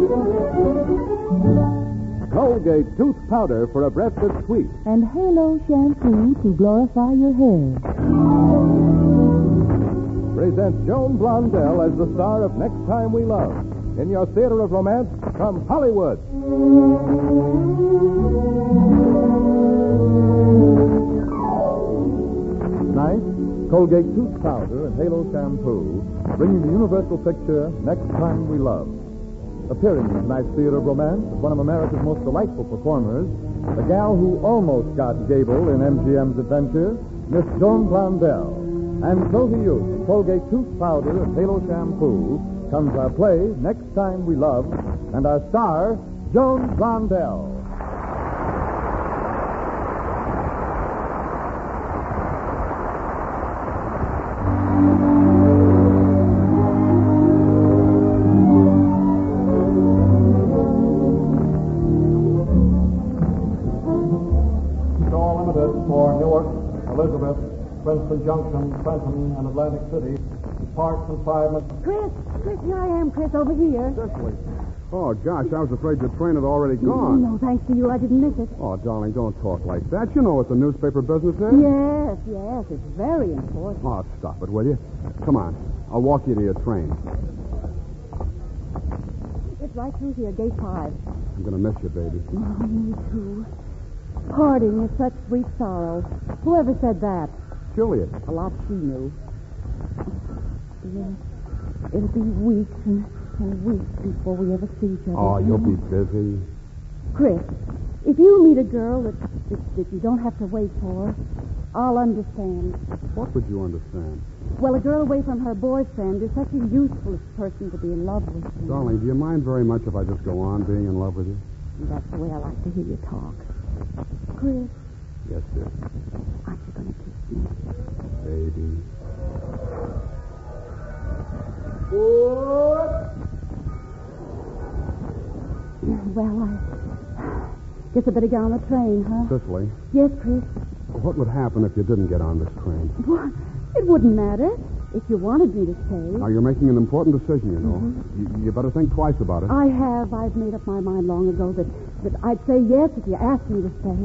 Colgate tooth powder for a breath that's sweet. And Halo shampoo to glorify your hair. Presents Joan Blondell as the star of Next Time We Love in your theater of romance from Hollywood. Tonight, Colgate tooth powder and Halo shampoo bring you the universal picture Next Time We Love. Appearing in tonight's theater of romance is one of America's most delightful performers, the gal who almost got Gable in MGM's adventure, Miss Joan Blondell. And so to you, Colgate tooth powder and Halo shampoo comes our play, Next Time We Love, and our star, Joan Blondell. Store Limited for Newark, Elizabeth, Princeton Junction, Trenton, and Atlantic City. Parks in 5 minutes. Chris, here I am, Chris, over here. Cecily. Oh, gosh, I was afraid your train had already gone. No, thanks to you, I didn't miss it. Oh, darling, don't talk like that. You know what the newspaper business is. Yes, it's very important. Oh, stop it, will you? Come on. I'll walk you to your train. It's right through here, gate 5. I'm going to miss you, baby. Oh, me too. Parting is such sweet sorrow. Whoever said that? Juliet. A lot she knew. Yes, it'll be weeks and weeks before we ever see each other. Oh, you'll be busy. Chris, if you meet a girl that you don't have to wait for, I'll understand. What would you understand? Well, a girl away from her boyfriend is such a useless person to be in love with. Darling, do you mind very much if I just go on being in love with you? That's the way I like to hear you talk. Chris. Yes, dear. Aren't you going to kiss me? Baby. Well, I guess I better get on the train, huh? Cecily. Yes, Chris. What would happen if you didn't get on this train? Well, it wouldn't matter if you wanted me to stay. Now, you're making an important decision, you know. Mm-hmm. You better think twice about it. I have. I've made up my mind long ago that I'd say yes if you asked me to stay.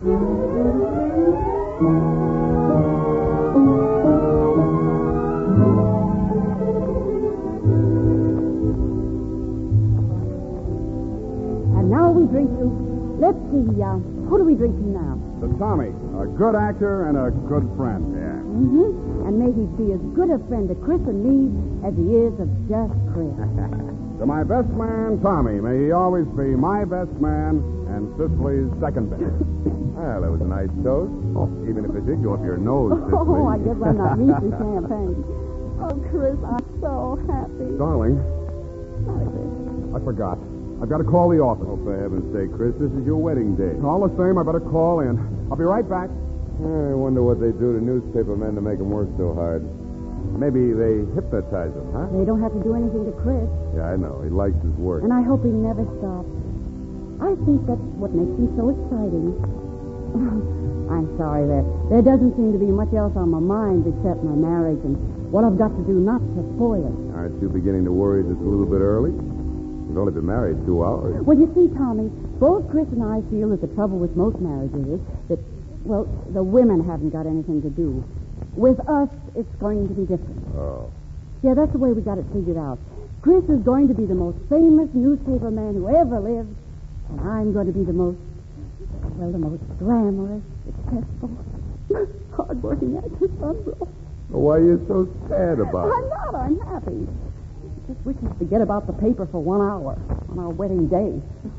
And now we drink to, let's see, who do we drink to now? To Tommy, a good actor and a good friend. Yeah. Mm-hmm. And may he be as good a friend to Chris and me as he is of just Chris. To my best man, Tommy, may he always be my best man and Cicely's second best. Well, that was a nice toast. Oh. Even if it did go up your nose, Cecily. Oh, I guess I'm not used to champagne. Oh, Chris, I'm so happy. Darling, Sorry, Chris. I forgot. I've got to call the office. Oh, for heaven's sake, Chris, this is your wedding day. All the same, I better call in. I'll be right back. I wonder what they do to newspaper men to make them work so hard. Maybe they hypnotize them, huh? They don't have to do anything to Chris, Yeah, I know. He likes his work. and I hope he never stops. I think that's what makes him so exciting. I'm sorry, there doesn't seem to be much else on my mind except my marriage and what I've got to do not to spoil it. Aren't you beginning to worry just a little bit early? You've only been married 2 hours. Well, you see, Tommy, both Chris and I feel that the trouble with most marriages is that, well, the women haven't got anything to do. With us, it's going to be different. Oh. Yeah, that's the way we got it figured out. Chris is going to be the most famous newspaper man who ever lived, and I'm going to be the most glamorous, successful, hard-working actress on Broadway. Well, why are you so sad about I'm not. I'm happy. Just wish you'd forget about the paper for 1 hour on our wedding day.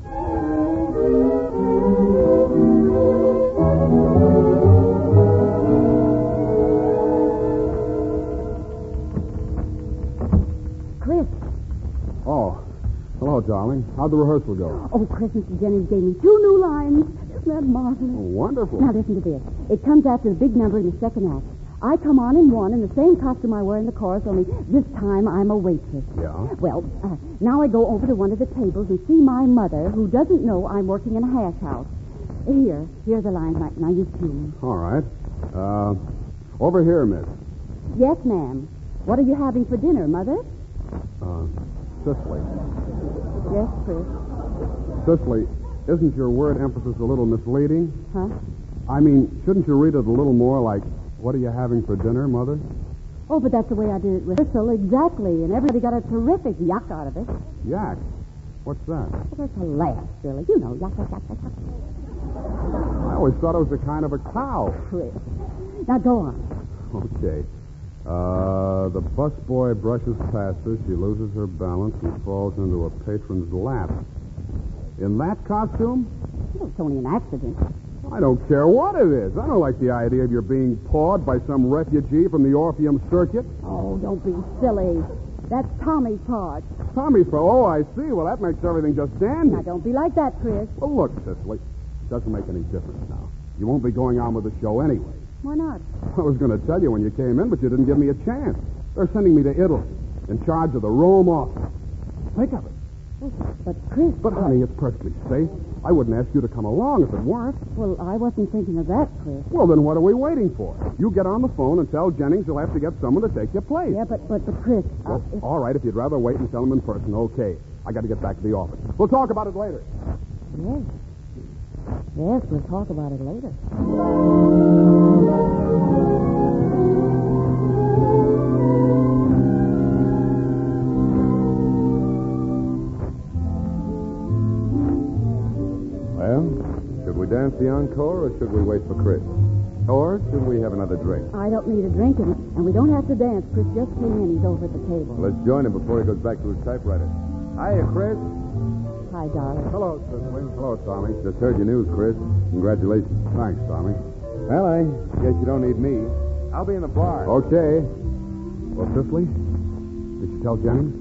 Chris. Oh, hello, darling. How'd the rehearsal go? Oh, Chris, Mr. Jennings gave me 2 new lines. Isn't that marvelous? Oh, wonderful. Now, listen to this. It comes after the big number in the second act. I come on in one in the same costume I wear in the chorus, only this time I'm a waitress. Yeah? Well, now I go over to one of the tables and see my mother, who doesn't know I'm working in a hash house. Here are the lines. Now you tune. All right. Over here, miss. Yes, ma'am. What are you having for dinner, Mother? Cicely. Yes, Chris. Cicely, isn't your word emphasis a little misleading? Huh? I mean, shouldn't you read it a little more like, what are you having for dinner, Mother? Oh, but that's the way I did it with Crystal, exactly. And everybody got a terrific yuck out of it. Yak. What's that? Well, that's a laugh, silly. You know, yuck, yuck, yuck, yuck, yuck. I always thought it was a kind of a cow. Chris. Now, go on. Okay. The busboy brushes past her. She loses her balance and falls into a patron's lap. In that costume? Well, it's only an accident. I don't care what it is. I don't like the idea of your being pawed by some refugee from the Orpheum Circuit. Oh, don't be silly. That's Tommy's part. Tommy, oh, I see. Well, that makes everything just dandy. Now, don't be like that, Chris. Well, look, Cicely, it doesn't make any difference now. You won't be going on with the show anyway. Why not? I was going to tell you when you came in, but you didn't give me a chance. They're sending me to Italy in charge of the Rome office. Think of it. But, Chris... But, honey, it's perfectly safe. I wouldn't ask you to come along if it weren't. Well, I wasn't thinking of that, Chris. Well, then what are we waiting for? You get on the phone and tell Jennings you'll have to get someone to take your place. Yeah, but Chris... Well, all right, if you'd rather wait and tell him in person, okay. I got to get back to the office. We'll talk about it later. Yes. Yes, we'll talk about it later. Well, should we dance the encore or should we wait for Chris? Or should we have another drink? I don't need a drink, and we don't have to dance. Chris just came in. He's over at the table. Let's join him before he goes back to his typewriter. Hiya, Chris. Hi, darling. Hello, Cicely. Hello, Tommy. Just heard your news, Chris. Congratulations. Thanks, Tommy. Well, I guess you don't need me. I'll be in the bar. Okay. Well, Cicely, did you tell Jennings?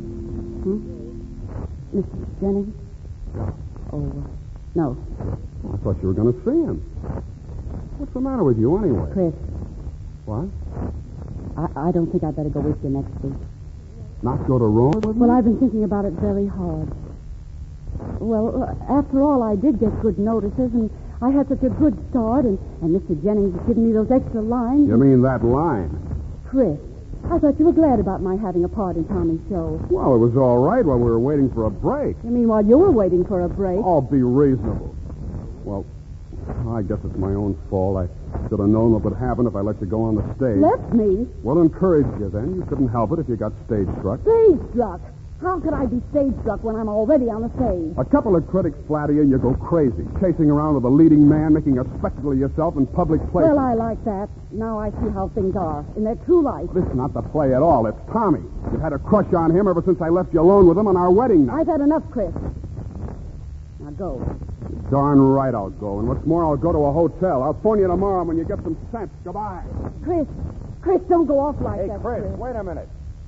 Mr. Jennings? Oh, no. Well, I thought you were going to see him. What's the matter with you, anyway? Chris, What? I don't think I'd better go with you next week. Not go to Rome with me? Well, I've been thinking about it very hard. Well, after all, I did get good notices, and I had such a good start, and Mr. Jennings has given me those extra lines. You mean that line? Chris, I thought you were glad about my having a part in Tommy's show. Well, it was all right while we were waiting for a break. You mean while you were waiting for a break? Oh, be reasonable. Well, I guess it's my own fault. I should have known what would happen if I let you go on the stage. Left me? Well, encouraged you then. You couldn't help it if you got stage struck. Stage struck? How could I be stage struck when I'm already on the stage? A couple of critics flatter you and you go crazy, chasing around with a leading man, making a spectacle of yourself in public places. Well, I like that. Now I see how things are in their true life. This is not the play at all. It's Tommy. You've had a crush on him ever since I left you alone with him on our wedding night. I've had enough, Chris. Now go. You're darn right I'll go. And what's more, I'll go to a hotel. I'll phone you tomorrow when you get some sense. Goodbye. Chris, don't go off like that, Chris, wait a minute.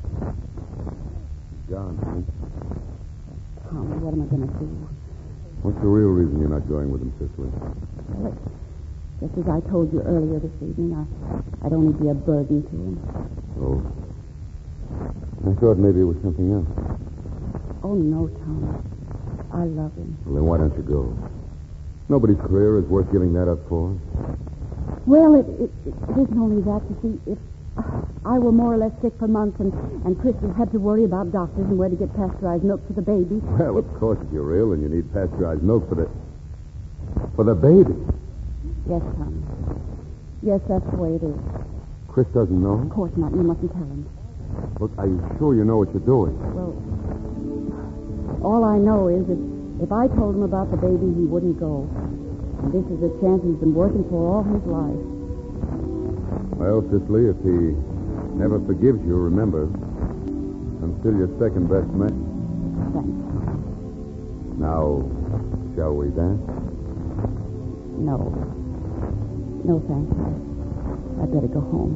Gone, huh? Tommy, what am I going to do? What's the real reason you're not going with him, Cicely? Well, just as I told you earlier this evening, I'd only be a burden to him. Oh. I thought maybe it was something else. Oh, no, Tommy. I love him. Well, then why don't you go? Nobody's career is worth giving that up for. Well, it isn't only that. You see, if I were more or less sick for months and Chris had to worry about doctors and where to get pasteurized milk for the baby. Well, of course, if you're ill and you need pasteurized milk for the baby. Yes, Tommy. Yes, that's the way it is. Chris doesn't know? Of course not. You mustn't tell him. Look, are you sure you know what you're doing? Well, all I know is that if I told him about the baby, he wouldn't go. And this is a chance he's been working for all his life. Well, Cicely, if he never forgives you, remember, I'm still your second best man. Thanks. Now, shall we dance? No. No, thanks. I better go home.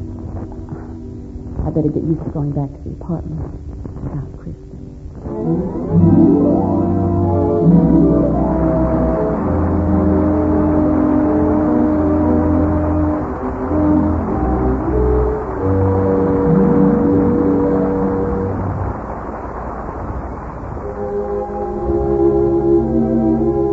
I better get used to going back to the apartment without Kristen.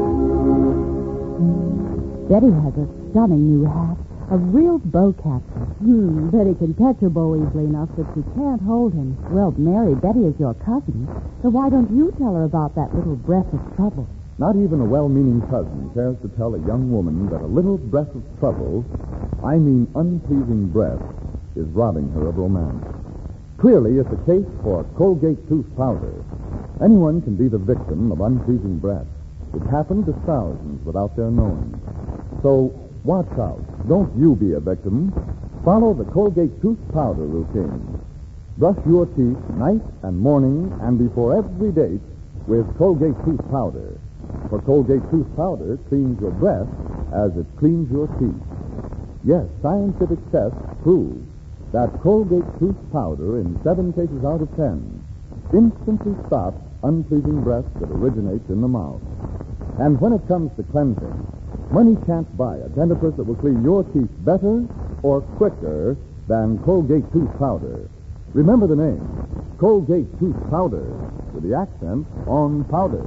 Betty has a stunning new hat, a real bowcatcher. Betty can catch a beau easily enough, but she can't hold him. Well, Mary, Betty is your cousin, so why don't you tell her about that little breath of trouble? Not even a well-meaning cousin cares to tell a young woman that a little breath of trouble, I mean unpleasing breath, is robbing her of romance. Clearly, it's a case for Colgate tooth powder. Anyone can be the victim of unpleasing breath. It happened to thousands without their knowing. So, watch out. Don't you be a victim. Follow the Colgate tooth powder routine. Brush your teeth night and morning and before every date with Colgate tooth powder. For Colgate tooth powder cleans your breath as it cleans your teeth. Yes, scientific tests prove that Colgate tooth powder, in 7 cases out of 10, instantly stops unpleasing breath that originates in the mouth. And when it comes to cleansing, money can't buy a dentifrice that will clean your teeth better or quicker than Colgate tooth powder. Remember the name, Colgate tooth powder, with the accent on powder.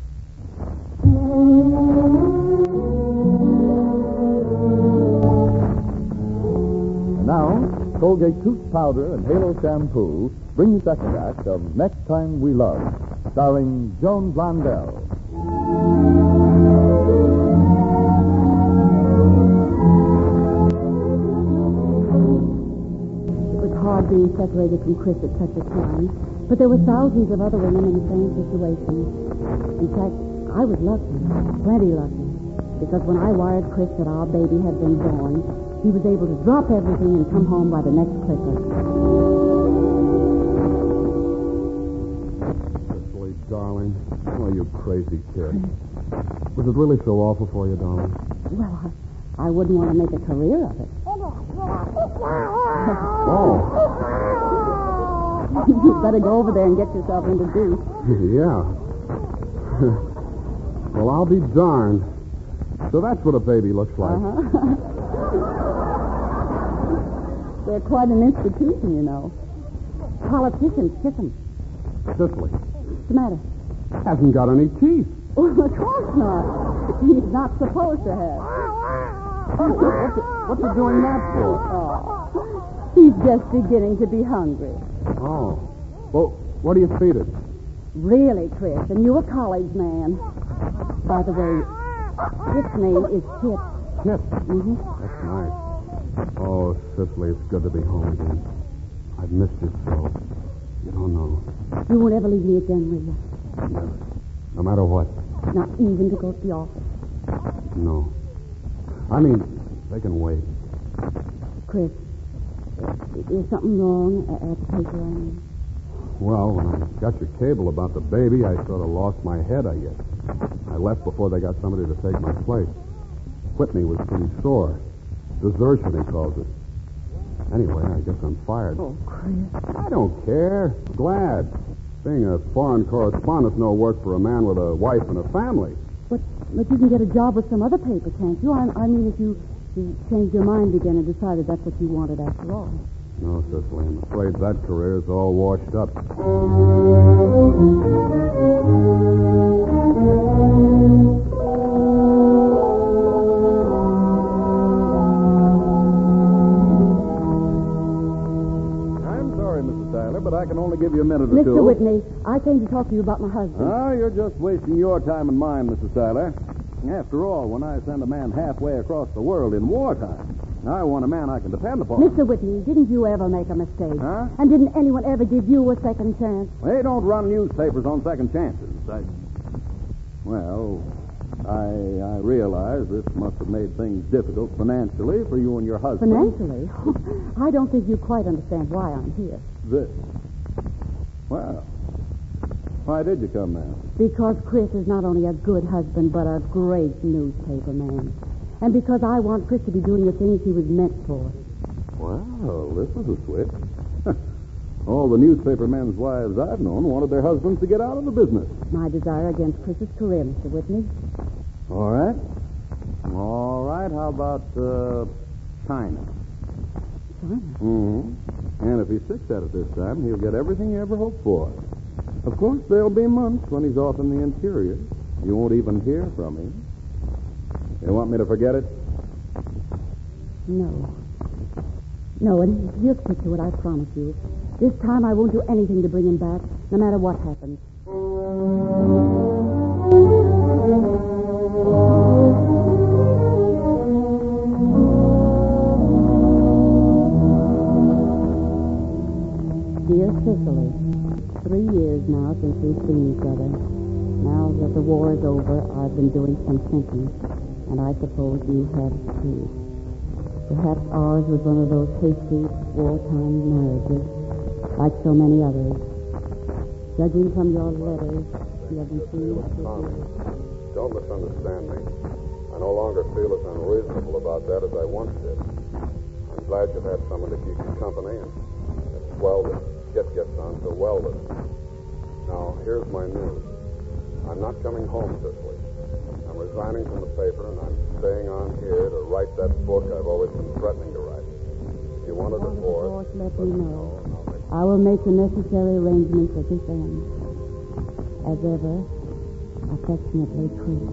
And now, Colgate tooth powder and Halo shampoo bring the second act of Next Time We Love, starring Joan Blondell. It was hard being separated from Chris at such a time, but there were thousands of other women in the same situation. In fact, I was lucky, plenty lucky, because when I wired Chris that our baby had been born, he was able to drop everything and come home by the next clipper. Cicely, darling. Oh, you crazy kid. Was it really so awful for you, darling? Well, I wouldn't want to make a career of it. Oh. You'd better go over there and get yourself introduced. Yeah. Well, I'll be darned. So that's what a baby looks like. They're quite an institution, you know. Politicians kiss them. Cicely. What's the matter? Hasn't got any teeth. Oh, of course not. He's not supposed to have. What's he doing that for? Oh, he's just beginning to be hungry. Oh. Well, what do you feed it? Really, Chris, and you a college man. By the way, its name is Kit. Kit? Mm-hmm. That's nice. Oh, Cicely, it's good to be home again. I've missed you so. You don't know. You won't ever leave me again, will you? Never. No matter what. Not even to go to the office. No. I mean, they can wait. Chris, is something wrong at the paper, I mean? Well, when I got your cable about the baby, I sort of lost my head, I guess. I left before they got somebody to take my place. Whitney was pretty sore. Desertion, he calls it. Anyway, I guess I'm fired. Oh, Chris. I don't care. Glad. Being a foreign correspondent's no work for a man with a wife and a family. But you can get a job with some other paper, can't you? I mean, if you changed your mind again and decided that's what you wanted after all. No, Cicely, I'm afraid that career's all washed up. I'm sorry, Mrs. Tyler, but I can only give you a minute or Mr. two. Whitney, I came to talk to you about my husband. Oh, you're just wasting your time and mine, Mrs. Tyler. After all, when I send a man halfway across the world in wartime, I want a man I can depend upon. Mr. Whitney, didn't you ever make a mistake? Huh? And didn't anyone ever give you a second chance? They don't run newspapers on second chances. I realize this must have made things difficult financially for you and your husband. Financially? I don't think you quite understand why I'm here. Well, why did you come now? Because Chris is not only a good husband, but a great newspaper man. And because I want Chris to be doing the things he was meant for. Well, this is a switch. All the newspaper men's wives I've known wanted their husbands to get out of the business. My desire against Chris's career, Mr. Whitney. All right. All right. How about China? China? Mm-hmm. And if he sticks at it this time, he'll get everything he ever hoped for. Of course, there'll be months when he's off in the interior. You won't even hear from him. You want me to forget it? No. No, and he'll stick to it, I promise you. This time I won't do anything to bring him back, no matter what happens. Dear Cicely, 3 years now since we've seen each other. Now that the war is over, I've been doing some thinking, and I suppose you have too. Perhaps ours was one of those hasty, wartime marriages, like so many others. Judging from your letters, you haven't seen it for Tommy, years. don't misunderstand me. I no longer feel as unreasonable about that as I once did. I'm glad you've had someone to keep you company, and it's well that Kit gets on so well with it. Now, here's my news. I'm not coming home, Cicely. I'm resigning from the paper, and I'm staying on here to write that book I've always been threatening to write. If you want a divorce, Let me know. and I'll make I will make the necessary arrangements at this end. As ever, affectionately, Chris.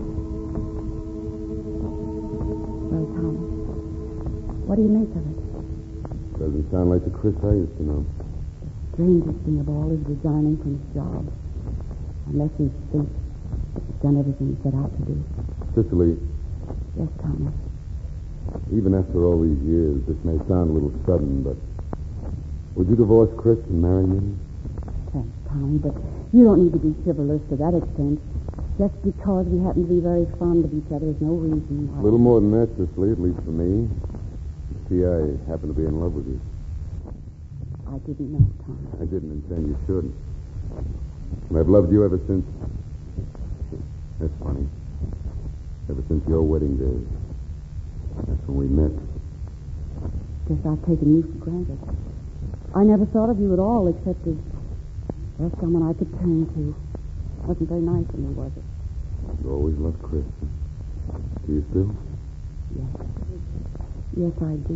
Well, Thomas, what do you make of it? Doesn't sound like the Chris I used to know. Strangest thing of all is resigning from his job. Unless he thinks he's done everything he set out to do. Cicely, Yes, Thomas. even after all these years, this may sound a little sudden, but would you divorce Chris and marry me? Thanks, Tommy, but you don't need to be chivalrous to that extent. Just because we happen to be very fond of each other is no reason why. A little more than that, Cicely, at least for me. You see, I happen to be in love with you. I didn't know, Tommy. I didn't intend you should. And I've loved you ever since... That's funny. Ever since your wedding day. That's when we met. Guess I've taken you for granted. I never thought of you at all except as someone I could turn to. Wasn't very nice of me, was it? You always loved Chris. Do you still? Yes. Yes, I do.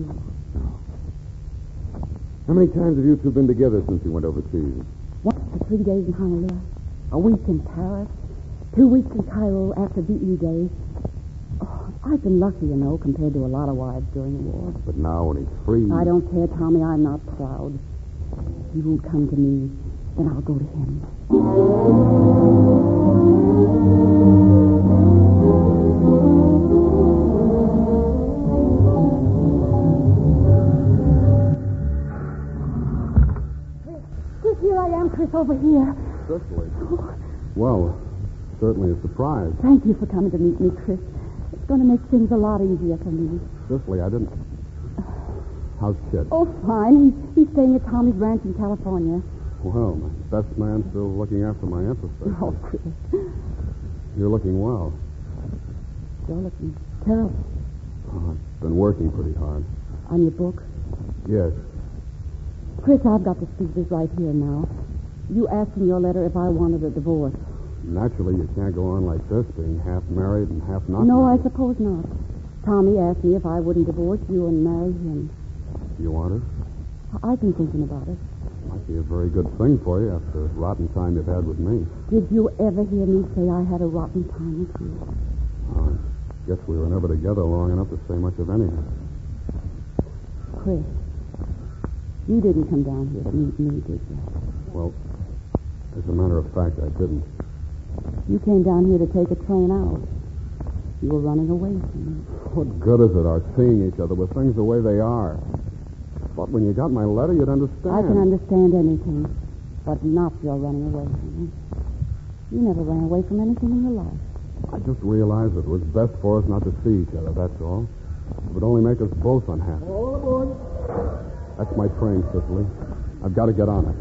How many times have you two been together since you went overseas? What, for 3 days in Honolulu? A week in Paris? 2 weeks in Cairo after VE Day? Oh, I've been lucky, you know, compared to a lot of wives during the war. But now when he's free... I don't care, Tommy. I'm not proud. If he won't come to me, then I'll go to him. Chris, here I am, Chris, over here. Cicely. Well, certainly a surprise. Thank you for coming to meet me, Chris. It's going to make things a lot easier for me. Cicely, I didn't... How's Kit? Oh, fine. He's staying at Tommy's ranch in California. Well, my best man still looking after my interests. Oh, Chris. You're looking well. You're looking terrible. Oh, I've been working pretty hard. On your book? Yes. Chris, I've got to speak this right here now. You asked in your letter if I wanted a divorce. Naturally, you can't go on like this, being half married and half not No, I married. suppose not. Tommy asked me if I wouldn't divorce you and marry him. You want it? I've been thinking about it. Might be a very good thing for you after the rotten time you've had with me. Did you ever hear me say I had a rotten time with you? I guess we were never together long enough to say much of anything. Chris, you didn't come down here to meet me, did you? Well, as a matter of fact, I didn't. You came down here to take a train out. You were running away from me. What good is it our seeing each other with things the way they are? But when you got my letter, you'd understand. I can understand anything, but not your running away from me. You never ran away from anything in your life. I just realized it was best for us not to see each other, that's all. It would only make us both unhappy. All aboard. That's my train, Cicely. I've got to get on it.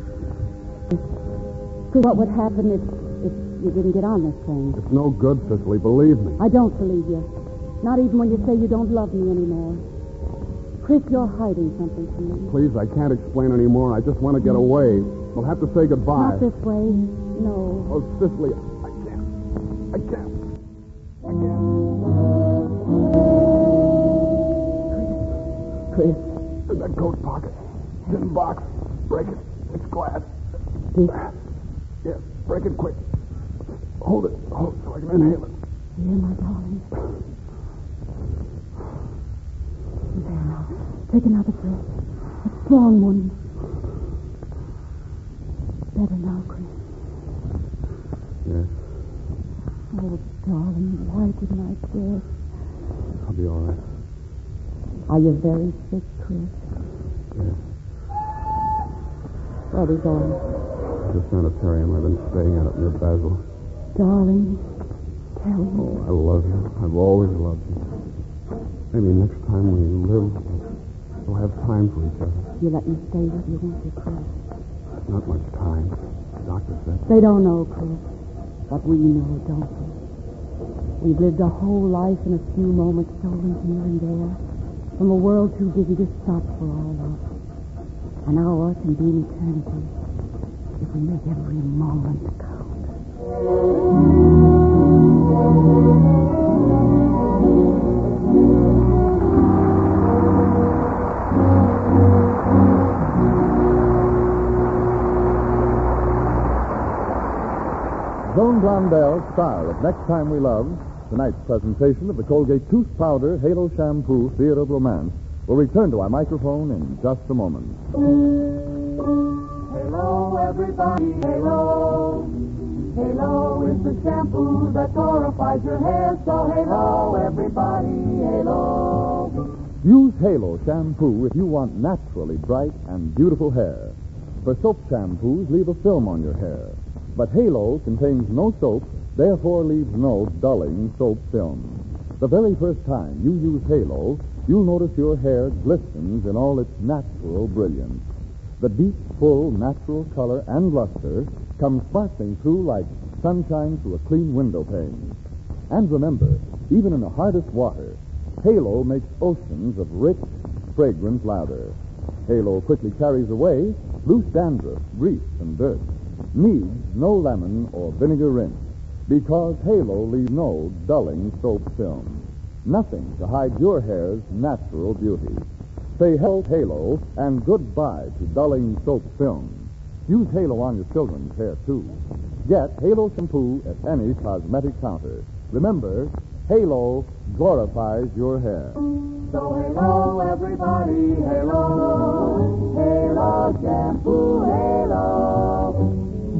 So what would happen if you didn't get on this train? It's no good, Cicely, believe me. I don't believe you. Not even when you say you don't love me anymore. Chris, you're hiding something from me. Please, I can't explain anymore. I just want to get away. We'll have to say goodbye. Not this way. No. Oh, Cicely, I can't. I can't. I can't. Chris. In that coat pocket. Tin box. Break it. It's glass. This. Yes, break it quick. Hold it. Hold it so I can inhale it. Here, my darling. There now. Take another breath. Wrong one. Better now, Chris. Yes, Oh, darling, why didn't I guess? I'll be all right. Are you very sick, Chris? Yes. Where are we going? The sanitarium. I've been staying at it near Basel. Darling, tell me. Oh, I love you. I've always loved you. Maybe next time we live, we'll have time for each other. You let me stay with you, won't you, Chris? Not much time, the doctor said. They don't know, Chris. But we know, don't we? We've lived a whole life in a few moments stolen here and there from a world too busy to stop for all of us. An hour can be an eternity if we make every moment count. Joan Blondell, star of Next Time We Love, tonight's presentation of the Colgate Tooth Powder Halo Shampoo Theater of Romance, will return to our microphone in just a moment. Halo, everybody, Halo. Halo is the shampoo that glorifies your hair, so Halo, everybody, Halo. Use Halo Shampoo if you want naturally bright and beautiful hair. For soap shampoos leave a film on your hair. But Halo contains no soap, therefore leaves no dulling soap film. The very first time you use Halo, you'll notice your hair glistens in all its natural brilliance. The deep, full, natural color and luster come sparkling through like sunshine through a clean window pane. And remember, even in the hardest water, Halo makes oceans of rich, fragrant lather. Halo quickly carries away loose dandruff, grease, and dirt. Needs no lemon or vinegar rinse because Halo leaves no dulling soap film. Nothing to hide your hair's natural beauty. Say hello, Halo, and goodbye to dulling soap film. Use Halo on your children's hair, too. Get Halo Shampoo at any cosmetic counter. Remember, Halo glorifies your hair. So Halo, everybody, Halo. Halo shampoo, Halo.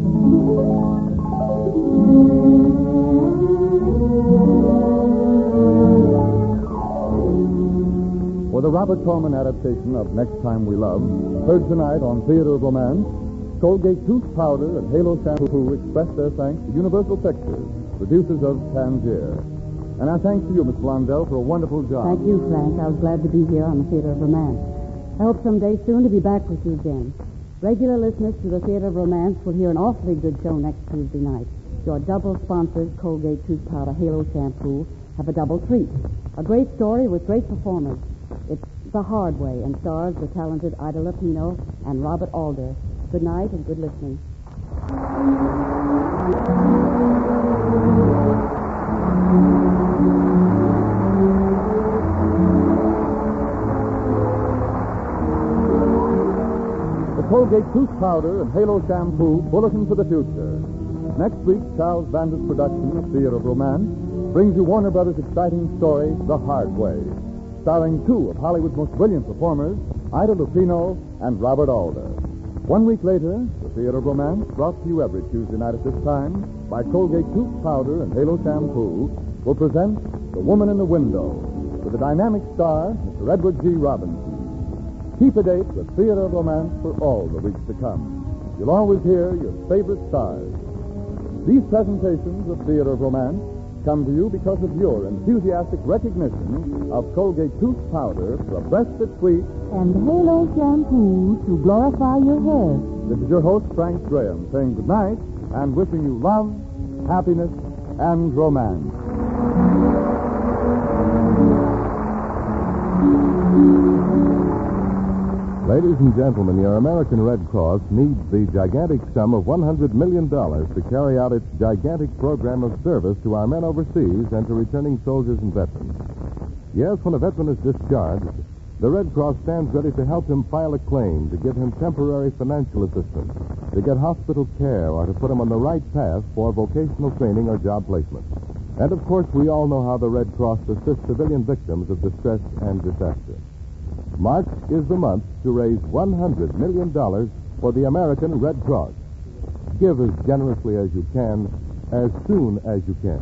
For the Robert Tallman adaptation of Next Time We Love, heard tonight on Theater of Romance, Colgate Tooth Powder and Halo Shampoo express their thanks to Universal Pictures, producers of Tangier. And our thanks to you, Miss Blondell, for a wonderful job. Thank you, Frank. I was glad to be here on the Theater of Romance. I hope someday soon to be back with you again. Regular listeners to the Theater of Romance will hear an awfully good show next Tuesday night. Your double-sponsored Colgate Tooth Powder Halo Shampoo have a double treat. A great story with great performers. It's The Hard Way and stars the talented Ida Lupino and Robert Alder. Good night and good listening. The Colgate Tooth Powder and Halo Shampoo Bulletin for the Future. Next week, Charles Bandit's production of Theater of Romance brings you Warner Brothers' exciting story, The Hard Way, starring two of Hollywood's most brilliant performers, Ida Lupino and Robert Alder. 1 week later, the Theater of Romance, brought to you every Tuesday night at this time by Colgate Tooth Powder and Halo Shampoo, will present The Woman in the Window with the dynamic star, Mr. Edward G. Robinson. Keep a date with Theater of Romance for all the weeks to come. You'll always hear your favorite stars. These presentations of Theater of Romance come to you because of your enthusiastic recognition of Colgate Tooth Powder for a breast that's sweet. And Halo Shampoo to glorify your hair. This is your host, Frank Graham, saying good night and wishing you love, happiness, and romance. Ladies and gentlemen, your American Red Cross needs the gigantic sum of $100 million to carry out its gigantic program of service to our men overseas and to returning soldiers and veterans. Yes, when a veteran is discharged, the Red Cross stands ready to help him file a claim, to give him temporary financial assistance, to get hospital care, or to put him on the right path for vocational training or job placement. And, of course, we all know how the Red Cross assists civilian victims of distress and disaster. March is the month to raise $100 million for the American Red Cross. Give as generously as you can, as soon as you can.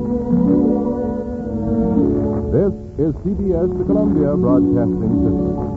This is CBS, the Columbia Broadcasting System.